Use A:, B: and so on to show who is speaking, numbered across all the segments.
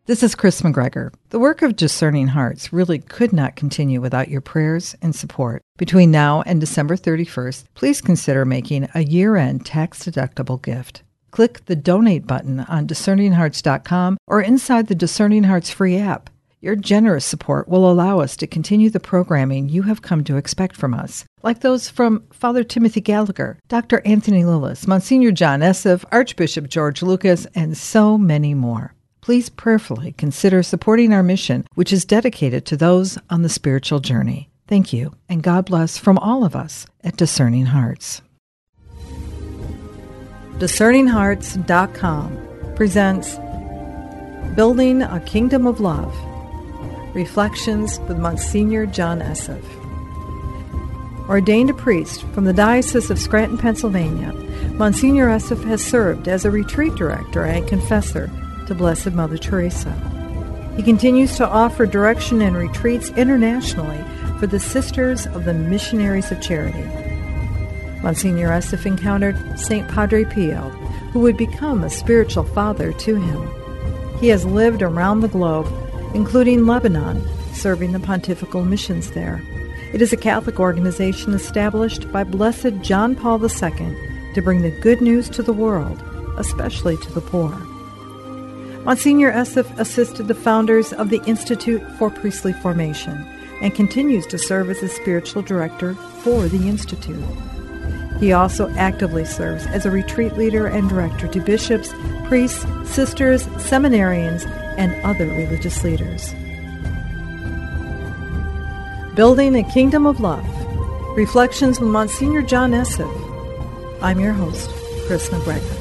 A: This is Chris McGregor. The work of Discerning Hearts really could not continue without your prayers and support. Between now and December 31st, please consider making a year-end tax-deductible gift. Click the Donate button on discerninghearts.com or inside the Discerning Hearts free app. Your generous support will allow us to continue the programming you have come to expect from us, like those from Father Timothy Gallagher, Dr. Anthony Lillis, Monsignor John Esseff, Archbishop George Lucas, and so many more. Please prayerfully consider supporting our mission, which is dedicated to those on the spiritual journey. Thank you, and God bless from all of us at Discerning Hearts. DiscerningHearts.com presents Building a Kingdom of Love, Reflections with Monsignor John Esseff. Ordained a priest from the Diocese of Scranton, Pennsylvania, Monsignor Esseff has served as a retreat director and confessor to Blessed Mother Teresa. He continues to offer direction and retreats internationally for the Sisters of the Missionaries of Charity. Monsignor Esseff encountered St. Padre Pio, who would become a spiritual father to him. He has lived around the globe, including Lebanon, serving the pontifical missions there. It is a Catholic organization established by Blessed John Paul II to bring the good news to the world, especially to the poor. Monsignor Esseff assisted the founders of the Institute for Priestly Formation and continues to serve as a spiritual director for the Institute. He also actively serves as a retreat leader and director to bishops, priests, sisters, seminarians, and other religious leaders. Building a Kingdom of Love, Reflections with Monsignor John Esseff. I'm your host, Chris McGregor.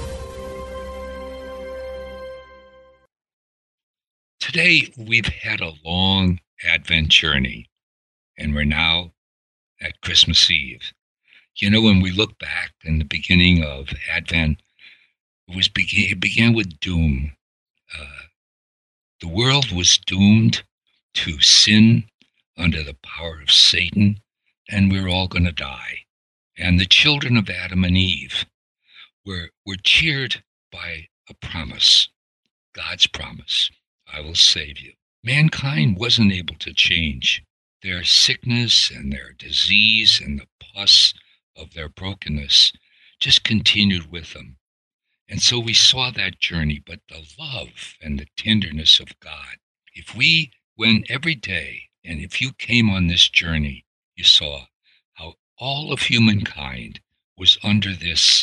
B: Today, we've had a long Advent journey, and we're now at Christmas Eve. You know, when we look back in the beginning of Advent, it began with doom. The world was doomed to sin under the power of Satan, and we're all going to die. And the children of Adam and Eve were cheered by a promise, God's promise. I will save you. Mankind wasn't able to change. Their sickness and their disease and the pus of their brokenness just continued with them. And so we saw that journey, but the love and the tenderness of God. If we went every day, and if you came on this journey, you saw how all of humankind was under this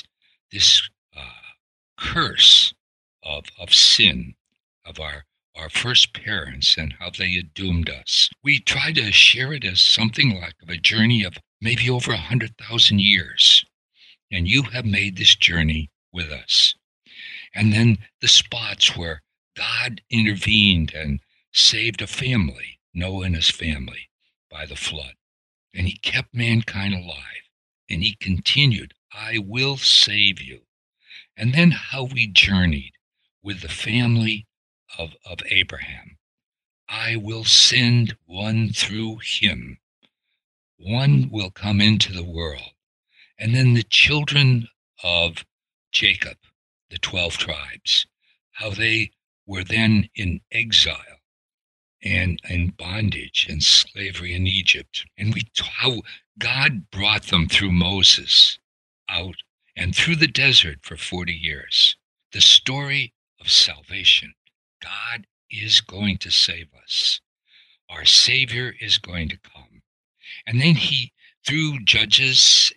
B: curse of sin, of our first parents and how they had doomed us. We try to share it as something like a journey of maybe over 100,000 years. And you have made this journey with us. And then the spots where God intervened and saved a family, Noah and his family, by the flood. And he kept mankind alive. And he continued, I will save you. And then how we journeyed with the family of Abraham. I will send one through him. One will come into the world. And then the children of Jacob, the 12 tribes, how they were then in exile and in bondage and slavery in Egypt. And how God brought them through Moses out and through the desert for 40 years. The story of salvation. God is going to save us. Our Savior is going to come. And then he, through Judges,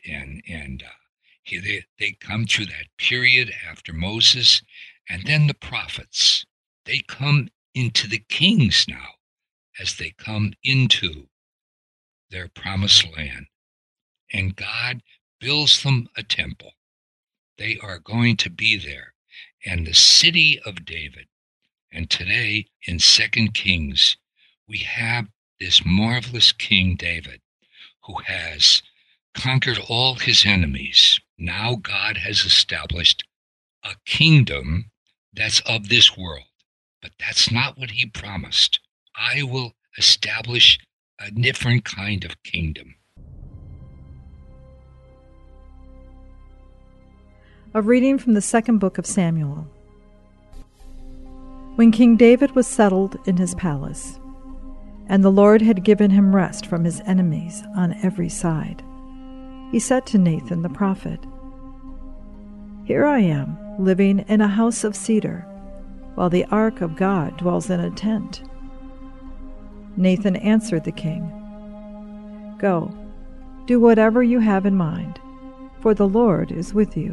B: they come through that period after Moses, and then the prophets. They come into the kings now as they come into their promised land. And God builds them a temple. They are going to be there. And the city of David. And today in 2 Kings, we have this marvelous King David who has conquered all his enemies. Now God has established a kingdom that's of this world. But that's not what he promised. I will establish a different kind of kingdom.
A: A reading from the second book of Samuel. When King David was settled in his palace, and the Lord had given him rest from his enemies on every side, he said to Nathan the prophet, "Here I am, living in a house of cedar, while the ark of God dwells in a tent." Nathan answered the king, "Go, do whatever you have in mind, for the Lord is with you."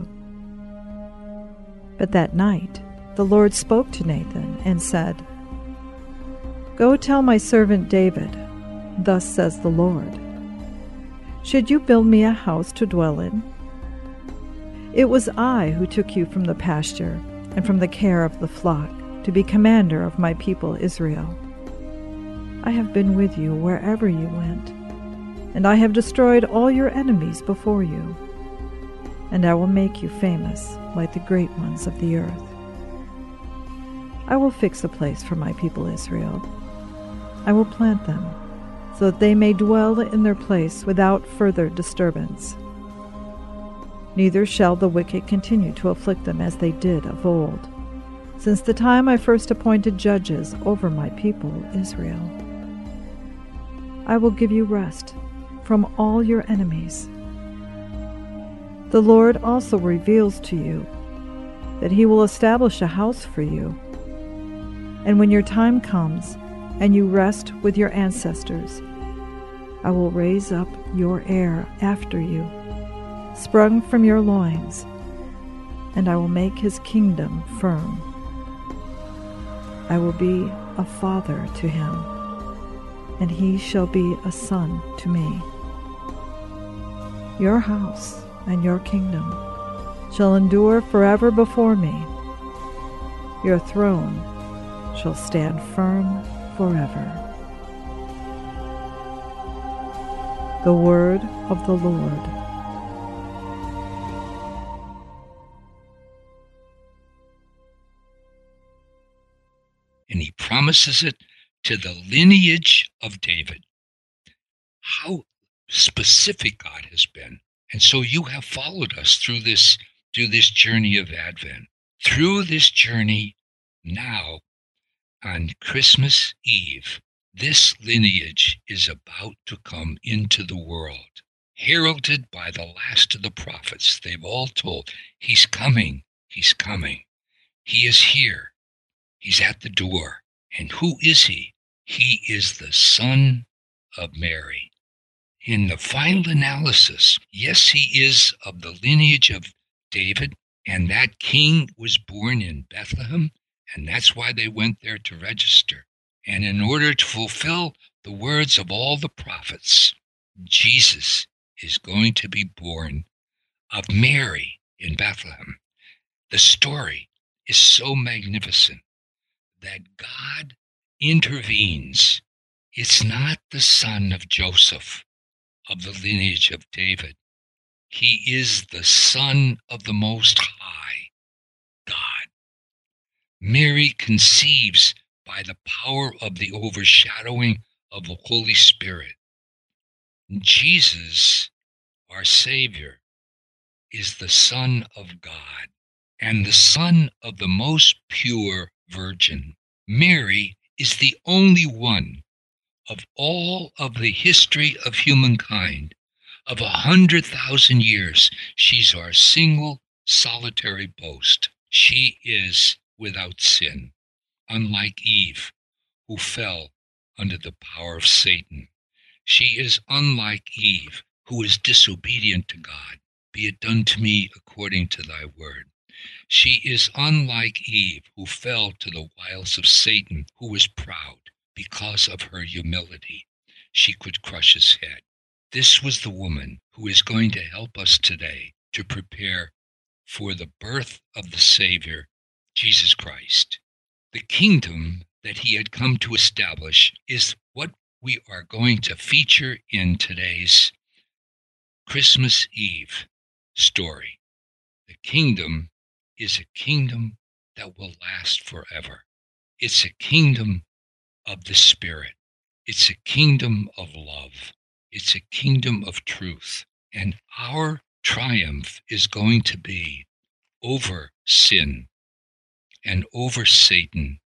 A: But that night the Lord spoke to Nathan and said, "Go tell my servant David, thus says the Lord, should you build me a house to dwell in? It was I who took you from the pasture and from the care of the flock to be commander of my people Israel. I have been with you wherever you went, and I have destroyed all your enemies before you, and I will make you famous like the great ones of the earth. I will fix a place for my people Israel. I will plant them, so that they may dwell in their place without further disturbance. Neither shall the wicked continue to afflict them as they did of old, since the time I first appointed judges over my people Israel. I will give you rest from all your enemies. The Lord also reveals to you that he will establish a house for you. And when your time comes and you rest with your ancestors, I will raise up your heir after you, sprung from your loins, and I will make his kingdom firm. I will be a father to him, and he shall be a son to me. Your house and your kingdom shall endure forever before me. Your throne shall stand firm forever." The word of the Lord.
B: And he promises it to the lineage of David. How specific God has been. And so you have followed us through this journey of Advent. Through this journey now, on Christmas Eve, this lineage is about to come into the world, heralded by the last of the prophets. They've all told, he's coming, he's coming. He is here. He's at the door. And who is he? He is the Son of Mary. In the final analysis, yes, he is of the lineage of David, and that king was born in Bethlehem, and that's why they went there to register. And in order to fulfill the words of all the prophets, Jesus is going to be born of Mary in Bethlehem. The story is so magnificent that God intervenes. It's not the son of Joseph, of the lineage of David. He is the Son of the Most High, God. Mary conceives by the power of the overshadowing of the Holy Spirit. Jesus, our Savior, is the Son of God and the Son of the most pure Virgin. Mary is the only one of all of the history of humankind, of 100,000 years. She's our single, solitary boast. She is without sin, unlike Eve, who fell under the power of Satan. She is unlike Eve, who is disobedient to God. Be it done to me according to thy word. She is unlike Eve, who fell to the wiles of Satan, who was proud. Because of her humility, she could crush his head. This was the woman who is going to help us today to prepare for the birth of the Savior, Jesus Christ. The kingdom that he had come to establish is what we are going to feature in today's Christmas Eve story. The kingdom is a kingdom that will last forever. It's a kingdom of the Spirit. It's a kingdom of love. It's a kingdom of truth. And our triumph is going to be over sin and over Satan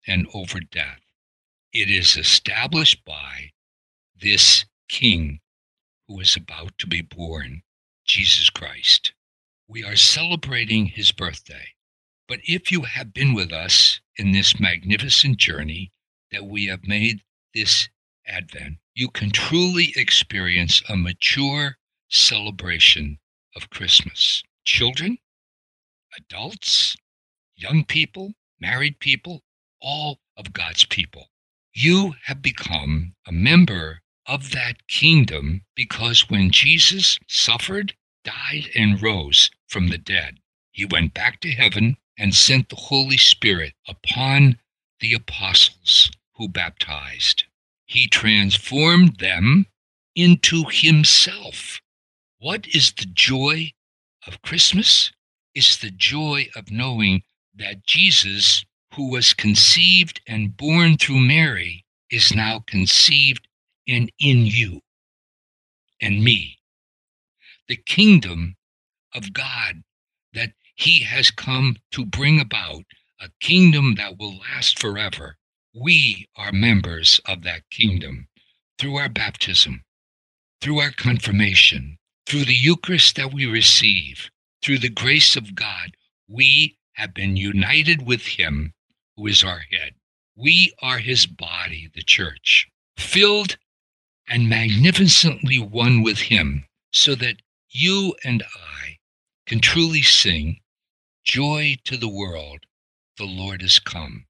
B: and over death. It is established by this King who is about to be born, Jesus Christ. We are celebrating his birthday. But if you have been with us in this magnificent journey that we have made this Advent, you can truly experience a mature celebration of Christmas. Children, adults, young people, married people, all of God's people. You have become a member of that kingdom because when Jesus suffered, died, and rose from the dead, he went back to heaven and sent the Holy Spirit upon the apostles who baptized. He transformed them into himself. What is the joy of Christmas? It's the joy of knowing that Jesus, who was conceived and born through Mary, is now conceived and in you and me. The kingdom of God that he has come to bring about, a kingdom that will last forever. We are members of that kingdom through our baptism, through our confirmation, through the Eucharist that we receive, through the grace of God. We have been united with him who is our head. We are his body, the church, filled and magnificently one with him, so that you and I can truly sing, "Joy to the world, the Lord is come."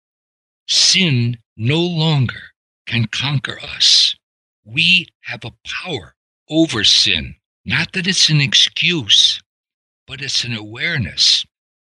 B: Sin no longer can conquer us. We have a power over sin. Not that it's an excuse, but it's an awareness.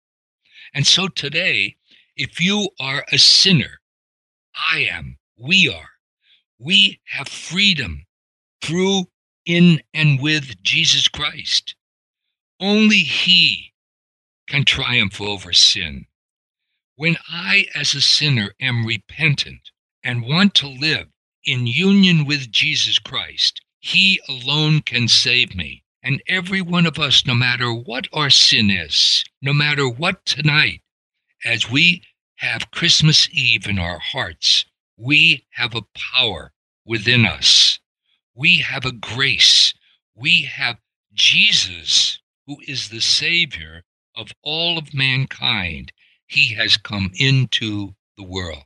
B: And so today, if you are a sinner, I am, we are, we have freedom through, in, and with Jesus Christ. Only he can triumph over sin. When I, as a sinner, am repentant and want to live in union with Jesus Christ, he alone can save me. And every one of us, no matter what our sin is, no matter what tonight, as we have Christmas Eve in our hearts, we have a power within us. We have a grace. We have Jesus, who is the Savior of all of mankind. He has come into the world.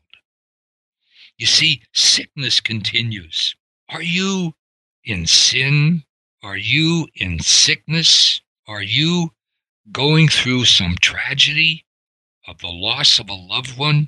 B: You see, sickness continues. Are you in sin? Are you in sickness? Are you going through some tragedy of the loss of a loved one?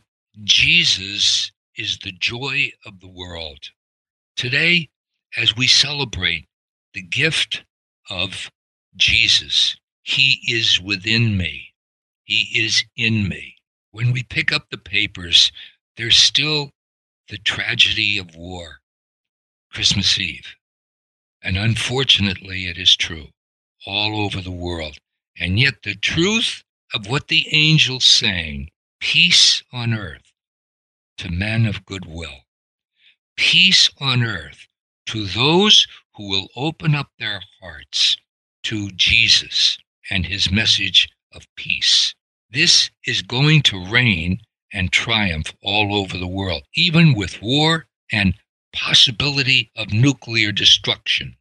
B: Jesus is the joy of the world. Today, as we celebrate the gift of Jesus, he is within me. He is in me. When we pick up the papers, there's still the tragedy of war, Christmas Eve. And unfortunately, it is true all over the world. And yet the truth of what the angels sang, peace on earth to men of good will, peace on earth to those who will open up their hearts to Jesus and his message of peace. This is going to reign and triumph all over the world, even with war and possibility of nuclear destruction.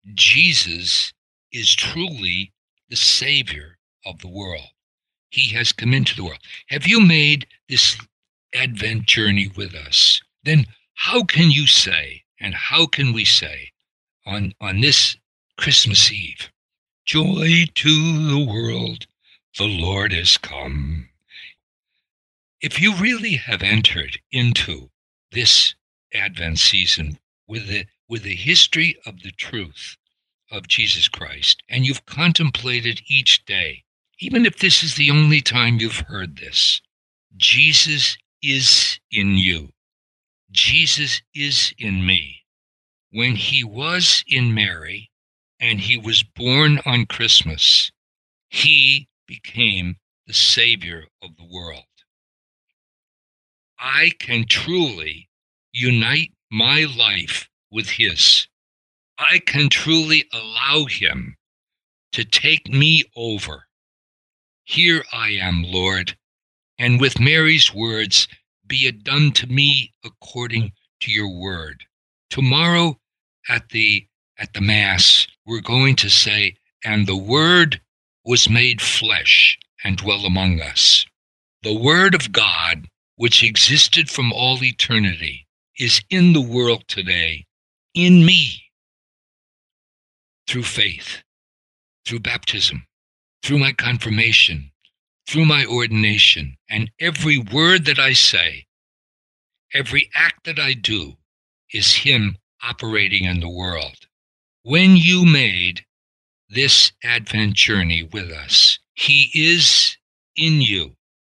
B: Jesus is truly the Savior of the world. He has come into the world. Have you made this Advent journey with us? Then how can you say, and how can we say on this Christmas Eve, joy to the world, the Lord is come. If you really have entered into this Advent season with the history of the truth of Jesus Christ, and you've contemplated each day, even if this is the only time you've heard this, Jesus is in you. Jesus is in me. When he was in Mary and he was born on Christmas, he became the Savior of the world. I can truly unite my life with his. I can truly allow him to take me over. Here I am, Lord, and with Mary's words, be it done to me according to your word. Tomorrow at the Mass, we're going to say, and the Word was made flesh and dwelt among us. The Word of God, which existed from all eternity, is in the world today, in me, through faith, through baptism, through my confirmation, through my ordination, and every word that I say, every act that I do, is Him operating in the world. When you made this Advent journey with us, He is in you.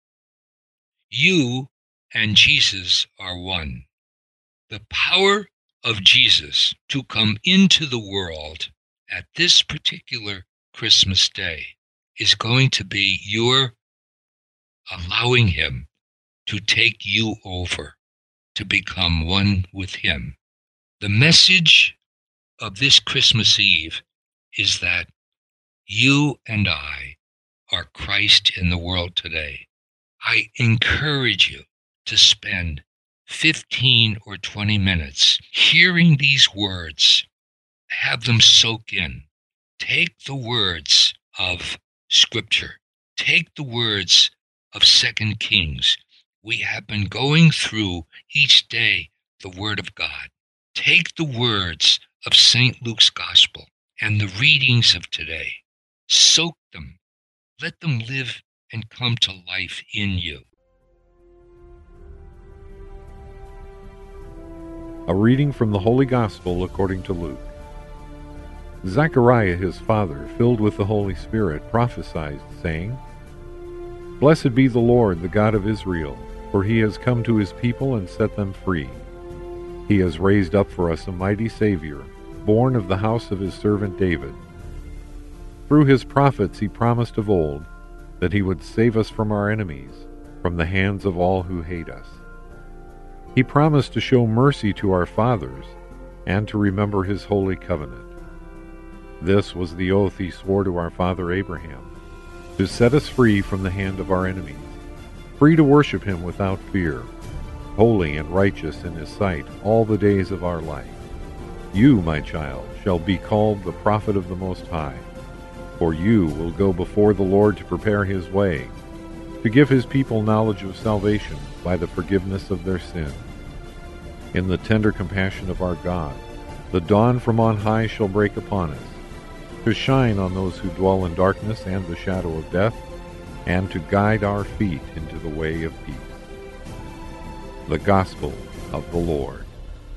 B: You and Jesus are one. The power of Jesus to come into the world at this particular Christmas day is going to be your allowing Him to take you over, to become one with Him. The message of this Christmas Eve is that you and I are Christ in the world today. I encourage you to spend 15 or 20 minutes hearing these words. Have them soak in. Take the words of Scripture. Take the words of 2 Kings. We have been going through each day the Word of God. Take the words of St. Luke's Gospel and the readings of today. Soak them. Let them live and come to life in you.
C: A reading from the Holy Gospel according to Luke. Zechariah his father, filled with the Holy Spirit, prophesied, saying, Blessed be the Lord, the God of Israel, for He has come to His people and set them free. He has raised up for us a mighty Savior, born of the house of His servant David. Through His prophets He promised of old that He would save us from our enemies, from the hands of all who hate us. He promised to show mercy to our fathers and to remember His holy covenant. This was the oath He swore to our father Abraham, to set us free from the hand of our enemies, free to worship Him without fear, holy and righteous in His sight all the days of our life. You, my child, shall be called the prophet of the Most High, for you will go before the Lord to prepare His way, to give His people knowledge of salvation by the forgiveness of their sins. In the tender compassion of our God, the dawn from on high shall break upon us, to shine on those who dwell in darkness and the shadow of death, and to guide our feet into the way of peace. The Gospel of the Lord.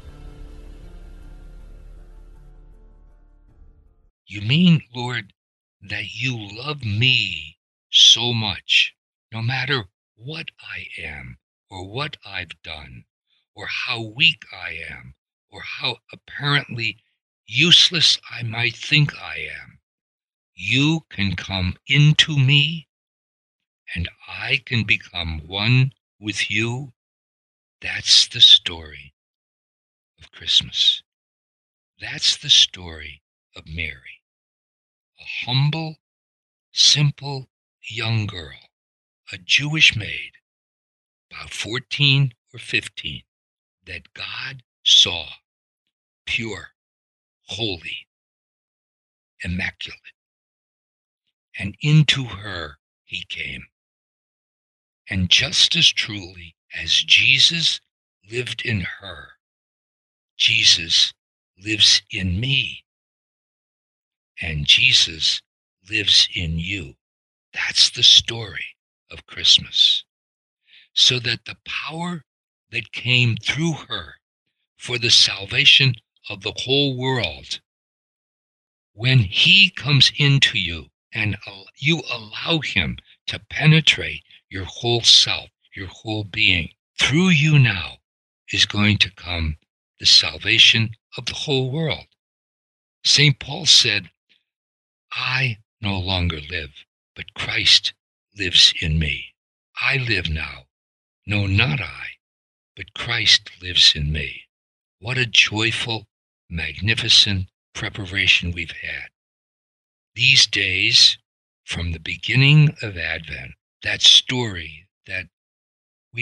B: You mean, Lord, that you love me so much, no matter what I am, or what I've done, or how weak I am, or how apparently useless I might think I am. You can come into me, and I can become one with you. That's the story of Christmas. That's the story of Mary, a humble, simple young girl, a Jewish maid, about 14 or 15, that God saw pure, holy, immaculate. And into her He came. And just as truly as Jesus lived in her, Jesus lives in me. And Jesus lives in you. That's the story of Christmas. So that the power that came through her for the salvation of the whole world, when He comes into you and you allow Him to penetrate your whole self, your whole being, through you now is going to come the salvation of the whole world. St. Paul said, I no longer live, but Christ lives in me. I live now. No, not I, but Christ lives in me. What a joyful, magnificent preparation we've had. These days, from the beginning of Advent, that story that we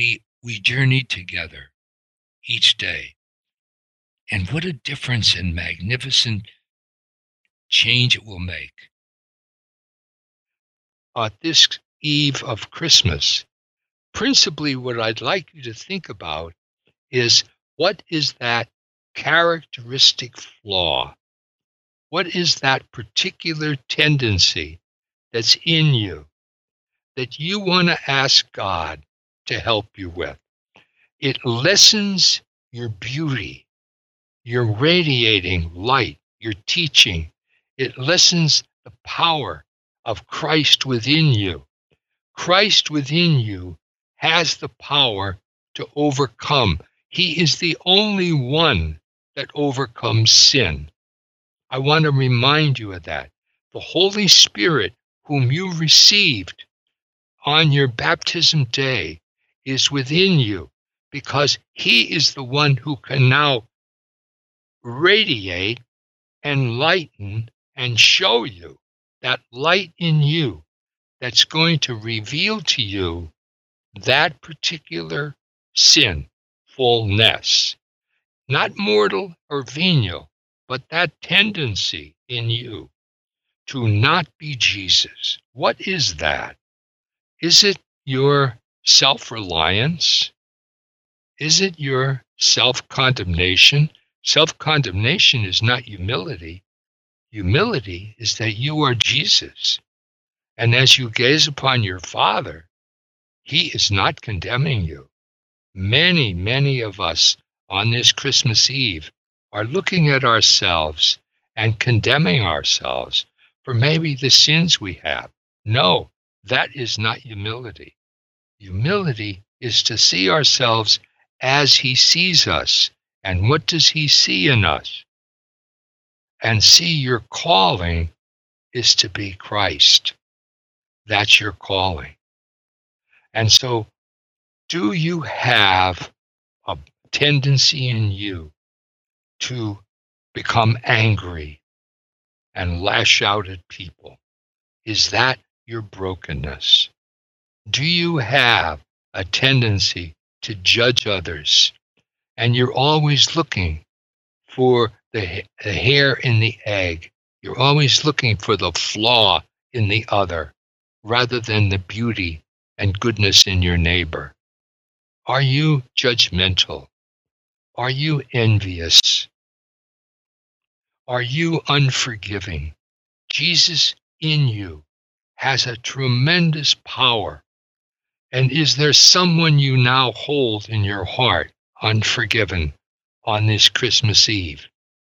B: we journey together each day. And what a difference and magnificent change it will make. This eve of Christmas, principally what I'd like you to think about is, what is that characteristic flaw? What is that particular tendency that's in you that you want to ask God to help you with? It lessens your beauty, your radiating light, your teaching. It lessens the power of Christ within you. Christ within you has the power to overcome. He is the only one that overcomes sin. I want to remind you of that. The Holy Spirit, whom you received on your baptism day, is within you, because he is the one who can now radiate, enlighten, and show you that light in you that's going to reveal to you that particular sinfulness. Not mortal or venial, but that tendency in you to not be Jesus. What is that? Is it your self-reliance? Is it your self-condemnation? Self-condemnation is not humility. Humility is that you are Jesus. And as you gaze upon your Father, he is not condemning you. Many, many of us on this Christmas Eve are looking at ourselves and condemning ourselves for maybe the sins we have. No, that is not humility. Humility is to see ourselves as he sees us. And what does he see in us? And see, your calling is to be Christ. That's your calling. And so, do you have a tendency in you to become angry and lash out at people? Is that your brokenness? Do you have a tendency to judge others, and you're always looking for the hair in the egg? You're always looking for the flaw in the other rather than the beauty and goodness in your neighbor. Are you judgmental? Are you envious? Are you unforgiving? Jesus in you has a tremendous power. And is there someone you now hold in your heart unforgiven on this Christmas Eve?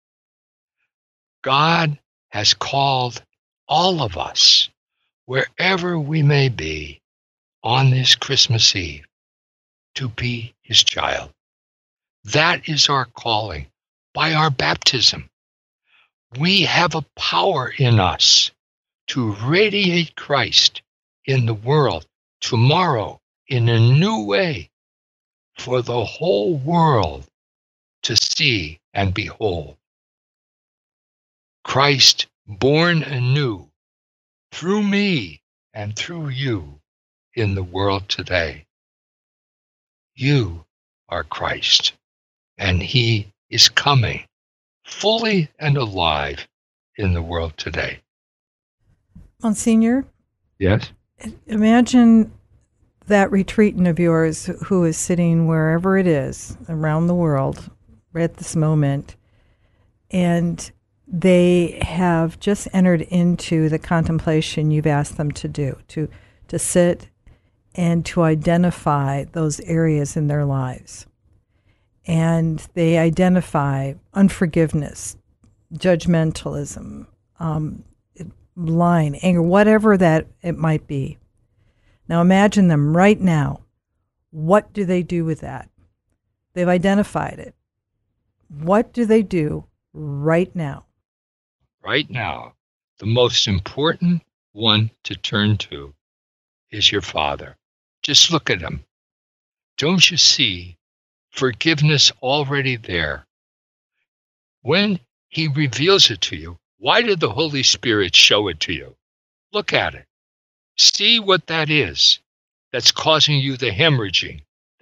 B: God has called all of us, wherever we may be, on this Christmas Eve, to be his child. That is our calling by our baptism. We have a power in us to radiate Christ in the world tomorrow in a new way for the whole world to see and behold. Christ born anew through me and through you in the world today. You are Christ, and he is coming fully and alive in the world today.
A: Monsignor?
B: Yes?
A: Imagine that retreatant of yours who is sitting wherever it is around the world right at this moment, and they have just entered into the contemplation you've asked them to do, to sit and to identify those areas in their lives. And they identify unforgiveness, judgmentalism, lying, anger, whatever that it might be. Now imagine them right now. What do they do with that? They've identified it. What do they do right now?
B: Right now, the most important one to turn to is your Father. Just look at him. Don't you see forgiveness already there? When he reveals it to you, why did the Holy Spirit show it to you? Look at it. See what that is that's causing you the hemorrhaging,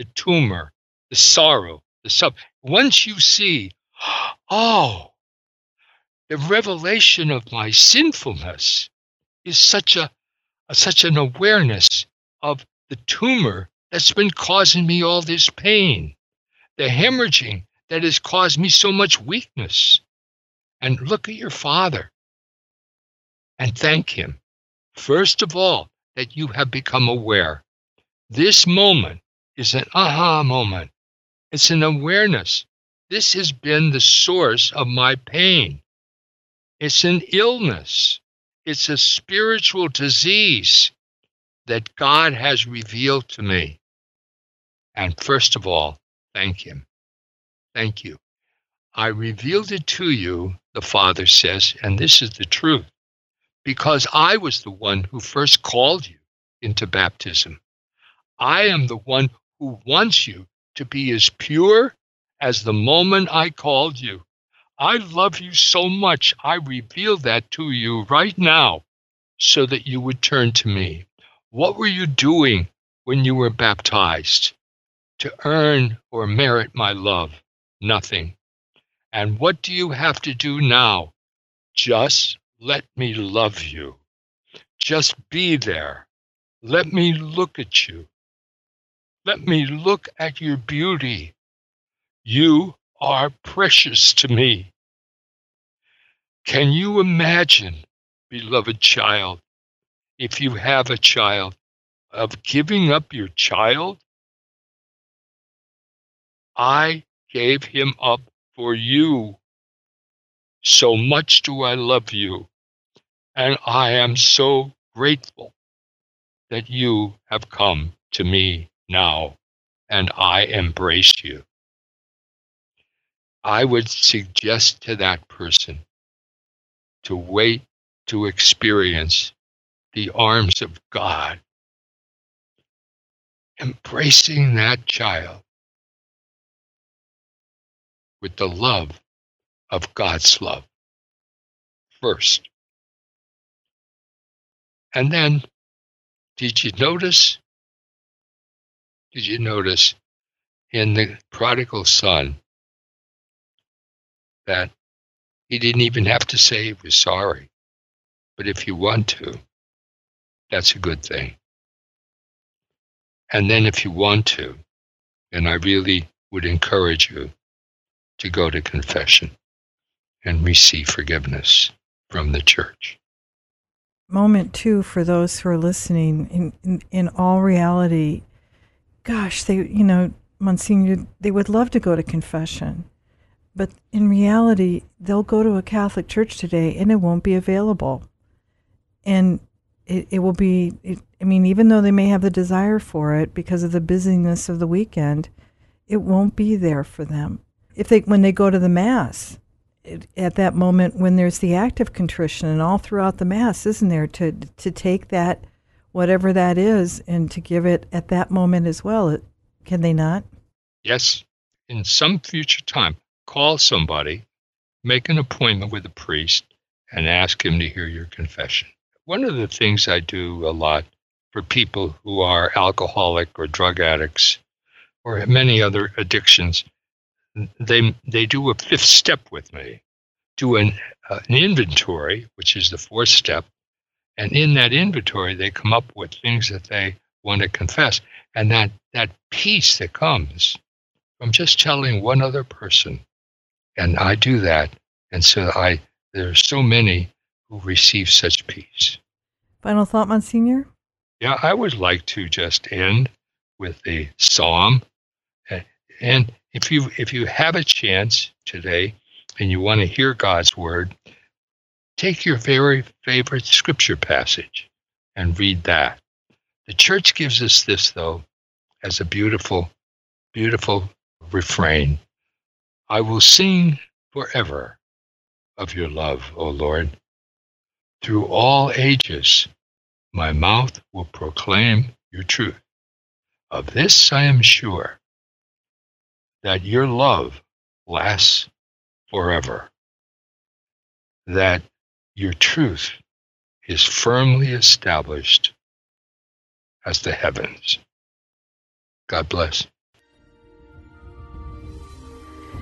B: the tumor, the sorrow, once you see, oh, the revelation of my sinfulness is such an awareness of the tumor that's been causing me all this pain, the hemorrhaging that has caused me so much weakness. And look at your Father and thank Him, first of all, that you have become aware. This moment is an aha moment. It's an awareness. This has been the source of my pain. It's an illness. It's a spiritual disease that God has revealed to me. And first of all, thank Him. Thank you. I revealed it to you, the Father says, and this is the truth, because I was the one who first called you into baptism. I am the one who wants you to be as pure as the moment I called you. I love you so much, I reveal that to you right now so that you would turn to me. What were you doing when you were baptized to earn or merit my love? Nothing. And what do you have to do now? Just let me love you. Just be there. Let me look at you. Let me look at your beauty. You are precious to me. Can you imagine, beloved child, if you have a child, of giving up your child? I gave him up for you. So much do I love you, and I am so grateful that you have come to me now, and I embrace you. I would suggest to that person to wait to experience the arms of God, embracing that child with the love of God's love first. And then, did you notice in the prodigal son that he didn't even have to say he was sorry? But if you want to, that's a good thing. And then if you want to, and I really would encourage you to go to confession and receive forgiveness from the church.
A: Moment too for those who are listening. In all reality, gosh, Monsignor, they would love to go to confession, but in reality, they'll go to a Catholic church today and it won't be available, and it will be. Even though they may have the desire for it because of the busyness of the weekend, it won't be there for them. When they go to the Mass, at that moment when there's the act of contrition, and all throughout the Mass, isn't there, to take that, whatever that is, and to give it at that moment as well. Can they not?
B: Yes. In some future time, call somebody, make an appointment with a priest, and ask him to hear your confession. One of the things I do a lot for people who are alcoholic or drug addicts or many other addictions, they do a fifth step with me, do an inventory, which is the fourth step, and in that inventory they come up with things that they want to confess, and that peace that comes from just telling one other person, and I do that, and so there are so many who receive such peace.
A: Final thought, Monsignor?
B: Yeah, I would like to just end with a psalm, and if you have a chance today and you want to hear God's word, take your very favorite scripture passage and read that. The church gives us this, though, as a beautiful, beautiful refrain. I will sing forever of your love, O Lord. Through all ages, my mouth will proclaim your truth. Of this I am sure, that your love lasts forever, that your truth is firmly established as the heavens. God bless.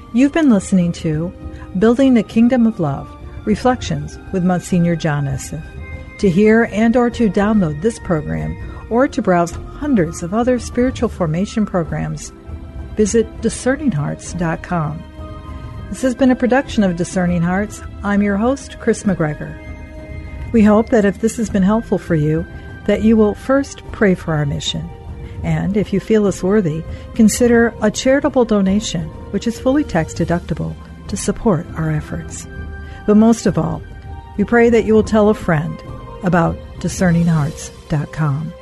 A: You've been listening to Building a Kingdom of Love, Reflections with Monsignor John Esseff. To hear and or to download this program or to browse hundreds of other spiritual formation programs, visit discerninghearts.com. This has been a production of Discerning Hearts. I'm your host, Chris McGregor. We hope that if this has been helpful for you, that you will first pray for our mission. And if you feel us worthy, consider a charitable donation, which is fully tax deductible, to support our efforts. But most of all, we pray that you will tell a friend about discerninghearts.com.